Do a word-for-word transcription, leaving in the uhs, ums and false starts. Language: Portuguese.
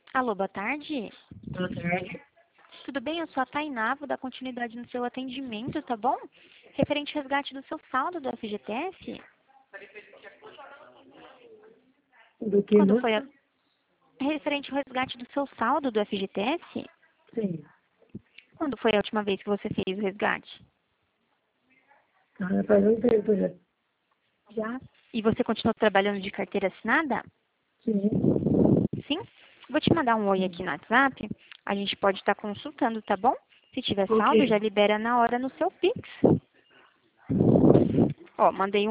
Alô, boa tarde. Boa tarde. Tudo bem? Eu sou a Tainá, vou dar continuidade no seu atendimento, tá bom? Referente ao resgate do seu saldo do F G T S. Do que, Quando foi a... moça? Referente ao resgate do seu saldo do F G T S? Sim. Quando foi a última vez que você fez o resgate? Ah, faz um tempo já. Já. E você continua trabalhando de carteira assinada? Sim. Sim? Vou te mandar um oi aqui no WhatsApp. A gente pode estar consultando, tá bom? Se tiver saldo, já Ok. libera na hora no seu Pix. Ó, mandei um